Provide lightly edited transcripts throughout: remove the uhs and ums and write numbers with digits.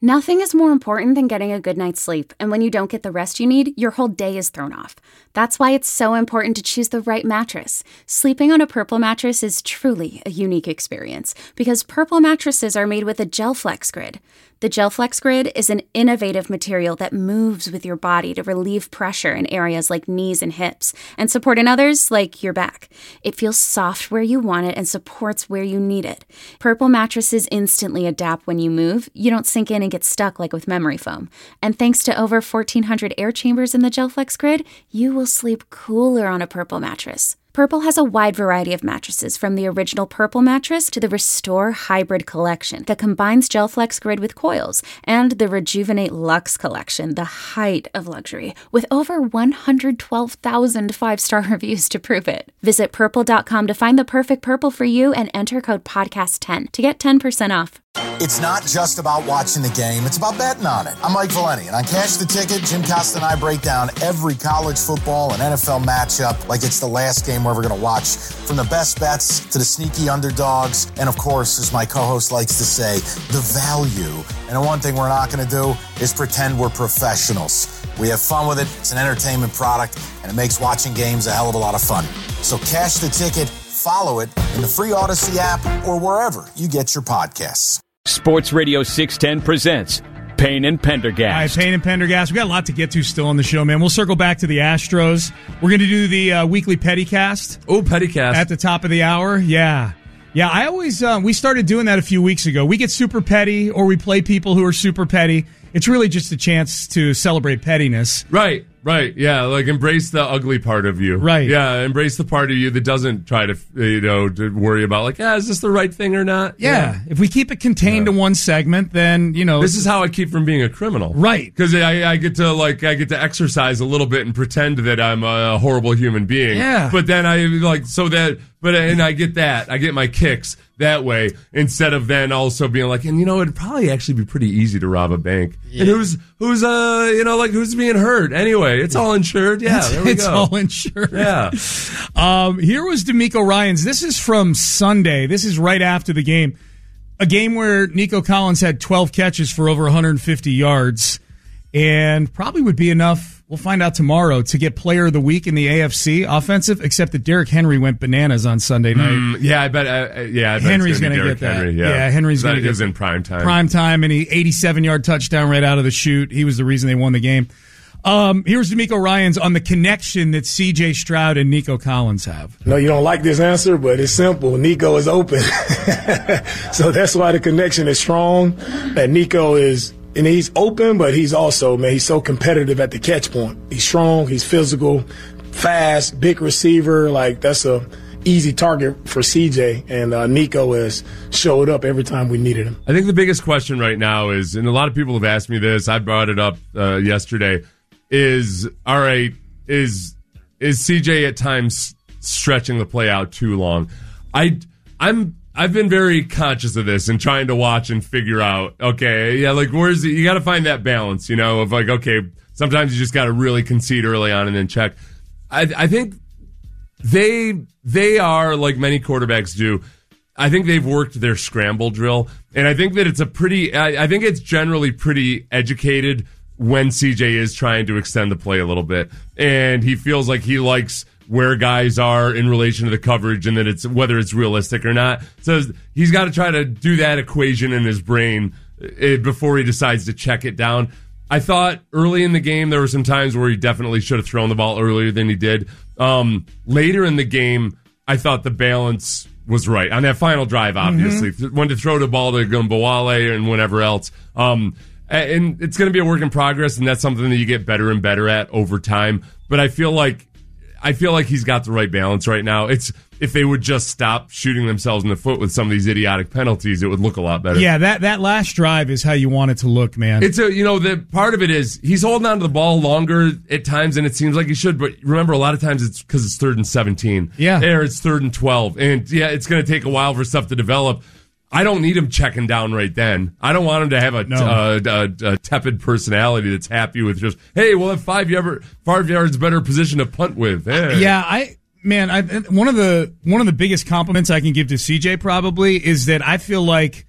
Nothing is more important than getting a good night's sleep, and when you don't get the rest you need, your whole day is thrown off. That's why it's so important to choose the right mattress. Sleeping on a Purple mattress is truly a unique experience, because Purple mattresses are made with a GelFlex Grid. The GelFlex Grid is an innovative material that moves with your body to relieve pressure in areas like knees and hips, and support in others like your back. It feels soft where you want it and supports where you need it. Purple mattresses instantly adapt when you move. You don't sink in and get stuck like with memory foam. And thanks to over 1,400 air chambers in the GelFlex Grid, you will sleep cooler on a Purple mattress. Purple has a wide variety of mattresses, from the original Purple mattress to the Restore Hybrid collection that combines GelFlex Grid with coils, and the Rejuvenate Luxe collection, the height of luxury, with over 112,000 five-star reviews to prove it. Visit purple.com to find the perfect Purple for you and enter code podcast10 to get 10% off. It's not just about watching the game, it's about betting on it. I'm Mike Valeni, and on Cash the Ticket, Jim Costa and I break down every college football and NFL matchup like it's the last game we're ever going to watch. From the best bets to the sneaky underdogs, and of course, as my co-host likes to say, the value. And the one thing we're not going to do is pretend we're professionals. We have fun with it, it's an entertainment product, and it makes watching games a hell of a lot of fun. So Cash the Ticket, follow it in the free Odyssey app or wherever you get your podcasts. Sports Radio 610 presents Payne and Pendergast. All right, Payne and Pendergast. We got a lot to get to still on the show, man. We'll circle back to the Astros. We're going to do the weekly Pettycast. Oh, Pettycast. At the top of the hour. Yeah. Yeah, I always, we started doing that a few weeks ago. We get super petty, or we play people who are super petty. It's really just a chance to celebrate pettiness. Right. Yeah, like embrace the ugly part of you. Right. Yeah, embrace the part of you that doesn't try to, to worry about like, is this the right thing or not? Yeah. If we keep it contained to one segment, then, This is how I keep from being a criminal. Right. Because I get to exercise a little bit and pretend that I'm a horrible human being. Yeah. But then and I get that. I get my kicks that way, instead of then also being like, and it'd probably actually be pretty easy to rob a bank. Yeah. And who's being hurt anyway? It's all insured. Yeah, there we go. It's all insured. Yeah. Here was D'Amico Ryans. This is from Sunday. This is right after the game. A game where Nico Collins had 12 catches for over 150 yards, and probably would be enough. We'll find out tomorrow to get Player of the Week in the AFC offensive, except that Derrick Henry went bananas on Sunday night. I bet Henry's going to get that. Henry, Henry's going to get it. He was in prime time. Prime time, and he 87-yard touchdown right out of the chute. He was the reason they won the game. Here's D'Amico Ryans on the connection that C.J. Stroud and Nico Collins have. No, you don't like this answer, but it's simple. Nico is open. So that's why the connection is strong. And Nico is... And he's open, but he's also, he's so competitive at the catch point. He's strong, he's physical, fast, big receiver. Like, that's a easy target for CJ. And Nico has showed up every time we needed him. I think the biggest question right now is, and a lot of people have asked me this, I brought it up yesterday, is CJ at times stretching the play out too long? I've been very conscious of this and trying to watch and figure out, where's you got to find that balance, of like, okay, sometimes you just got to really concede early on and then check. I think they are, like many quarterbacks do, I think they've worked their scramble drill, and I think that it's I think it's generally pretty educated when CJ is trying to extend the play a little bit, and he feels like he likes where guys are in relation to the coverage, and that it's whether it's realistic or not. So he's got to try to do that equation in his brain before he decides to check it down. I thought early in the game there were some times where he definitely should have thrown the ball earlier than he did. Later in the game, I thought the balance was right on that final drive. Obviously, when to throw the ball to Gumbawale and whatever else. And it's going to be a work in progress, and that's something that you get better and better at over time. But I feel like he's got the right balance right now. It's if they would just stop shooting themselves in the foot with some of these idiotic penalties, it would look a lot better. Yeah, that last drive is how you want it to look, man. It's the part of it is he's holding on to the ball longer at times than it seems like he should. But remember, a lot of times it's because it's 3rd and 17. Yeah, or it's 3rd and 12, and it's going to take a while for stuff to develop. I don't need him checking down right then. I don't want him to have a tepid personality that's happy with just, hey, we'll have 5 yards better position to punt with. Hey. Yeah, one of the biggest compliments I can give to CJ probably is that I feel like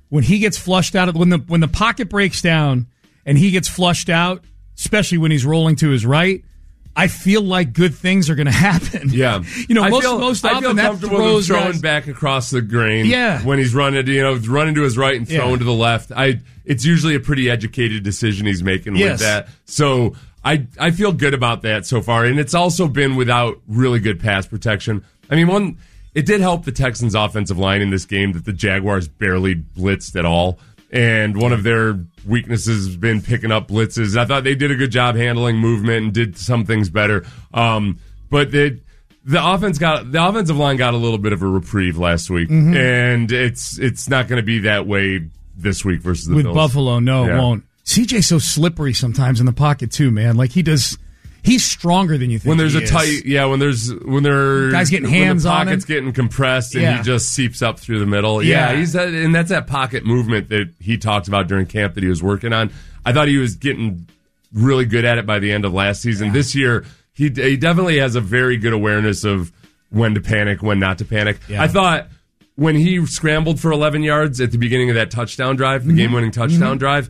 when he gets flushed out, when the pocket breaks down and he gets flushed out, especially when he's rolling to his right, I feel like good things are going to happen. Yeah. Most I often feel that comfortable throws with him throwing guys back across the grain. Yeah. When he's running to his right and throwing to the left. It's usually a pretty educated decision he's making with that. So I feel good about that so far. And it's also been without really good pass protection. I mean, it did help the Texans' offensive line in this game that the Jaguars barely blitzed at all. And one of their weaknesses has been picking up blitzes. I thought they did a good job handling movement and did some things better. But the offensive line got a little bit of a reprieve last week, and it's not going to be that way this week versus the Bills. With Buffalo, no, it won't. CJ's so slippery sometimes in the pocket too, man. Like he's stronger than you think. When there's he is. when they're guys getting hands on him, pocket's getting compressed and he just seeps up through the middle. Yeah, and that's that pocket movement that he talked about during camp that he was working on. I thought he was getting really good at it by the end of last season. Yeah. This year, he definitely has a very good awareness of when to panic, when not to panic. Yeah. I thought when he scrambled for 11 yards at the beginning of that touchdown drive, the game-winning touchdown drive,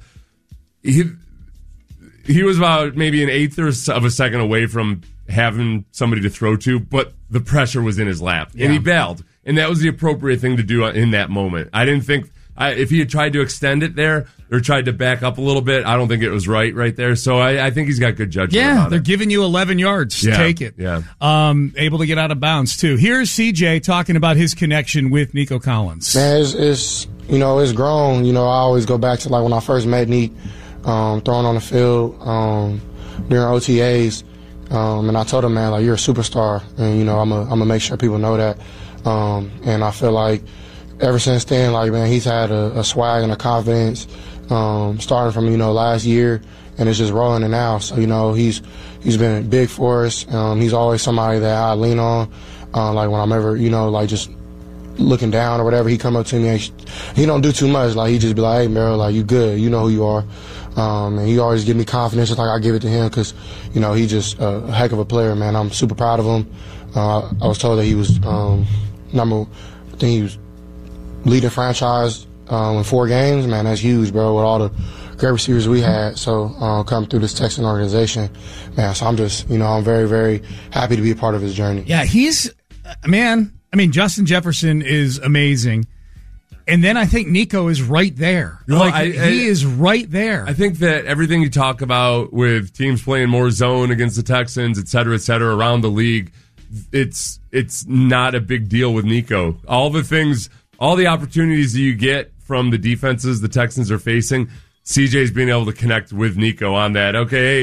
he was about maybe an eighth of a second away from having somebody to throw to, but the pressure was in his lap, and he bailed. And that was the appropriate thing to do in that moment. I didn't think if he had tried to extend it there or tried to back up a little bit, I don't think it was right there. So I think he's got good judgment about it. They're giving you 11 yards. Yeah, take it. Yeah. Able to get out of bounds, too. Here's CJ talking about his connection with Nico Collins. Man, it's grown. I always go back to like when I first met Nick. Throwing on the field during OTAs, and I told him, man, like, you're a superstar, and I'm gonna make sure people know that. And I feel like ever since then, like, man, he's had a swag and a confidence, starting from last year, and it's just rolling it now. So he's been big for us. He's always somebody that I lean on, like when I'm ever like just looking down or whatever. He come up to me, and he don't do too much. Like, he just be like, hey, Merrill, like, you good, you know who you are. And he always give me confidence, just like I give it to him, because he's just a heck of a player, man. I'm super proud of him. I was told that he was he was leading franchise in 4 games. Man, that's huge, bro, with all the great receivers we had. So coming through this Texan organization, man, so I'm just I'm very, very happy to be a part of his journey. Yeah, Justin Jefferson is amazing. And then I think Nico is right there. He is right there. I think that everything you talk about with teams playing more zone against the Texans, et cetera, around the league, it's not a big deal with Nico. All the opportunities that you get from the defenses the Texans are facing, CJ's being able to connect with Nico on that. Okay,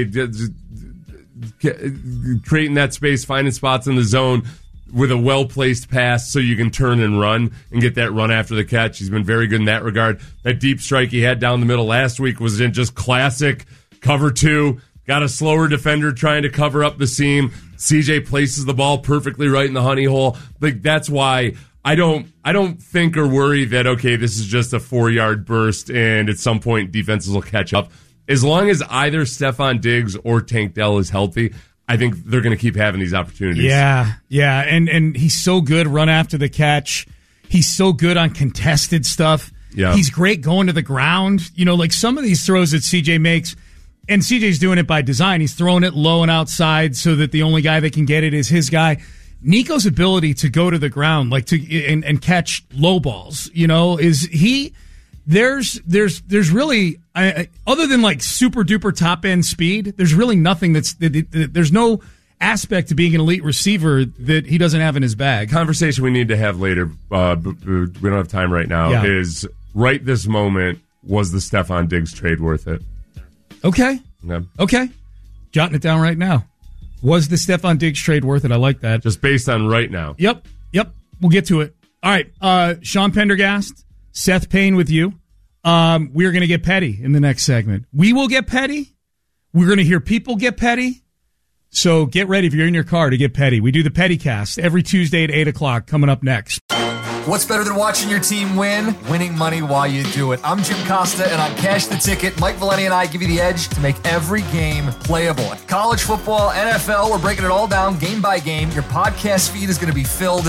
creating that space, finding spots in the zone with a well-placed pass so you can turn and run and get that run after the catch. He's been very good in that regard. That deep strike he had down the middle last week was in just classic cover 2. Got a slower defender trying to cover up the seam. CJ places the ball perfectly right in the honey hole. Like, that's why I don't think or worry that, okay, this is just a 4-yard burst and at some point defenses will catch up. As long as either Stefon Diggs or Tank Dell is healthy, I think they're going to keep having these opportunities. Yeah, and he's so good run after the catch. He's so good on contested stuff. Yeah. He's great going to the ground. Like some of these throws that CJ makes, and CJ's doing it by design. He's throwing it low and outside so that the only guy that can get it is his guy. Nico's ability to go to the ground, like and catch low balls, There's really other than like super duper top end speed, there's really nothing there's no aspect to being an elite receiver that he doesn't have in his bag. Conversation we need to have later, but we don't have time right now, is right this moment, was the Stefon Diggs trade worth it? Okay. Yeah. Okay. Jotting it down right now. Was the Stefon Diggs trade worth it? I like that. Just based on right now. Yep. We'll get to it. All right. Sean Pendergast, Seth Payne with you. We're going to get petty in the next segment. We will get petty. We're going to hear people get petty. So get ready if you're in your car to get petty. We do the Petty Cast every Tuesday at 8 o'clock coming up next. What's better than watching your team win? Winning money while you do it. I'm Jim Costa, and on Cash the Ticket, Mike Valeni and I give you the edge to make every game playable. College football, NFL, we're breaking it all down game by game. Your podcast feed is going to be filled, and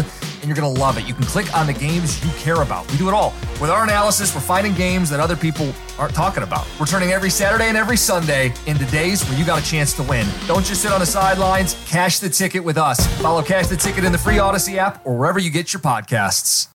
you're going to love it. You can click on the games you care about. We do it all. With our analysis, we're finding games that other people aren't talking about. We're turning every Saturday and every Sunday into days where you got a chance to win. Don't just sit on the sidelines. Cash the ticket with us. Follow Cash the Ticket in the free Odyssey app or wherever you get your podcasts.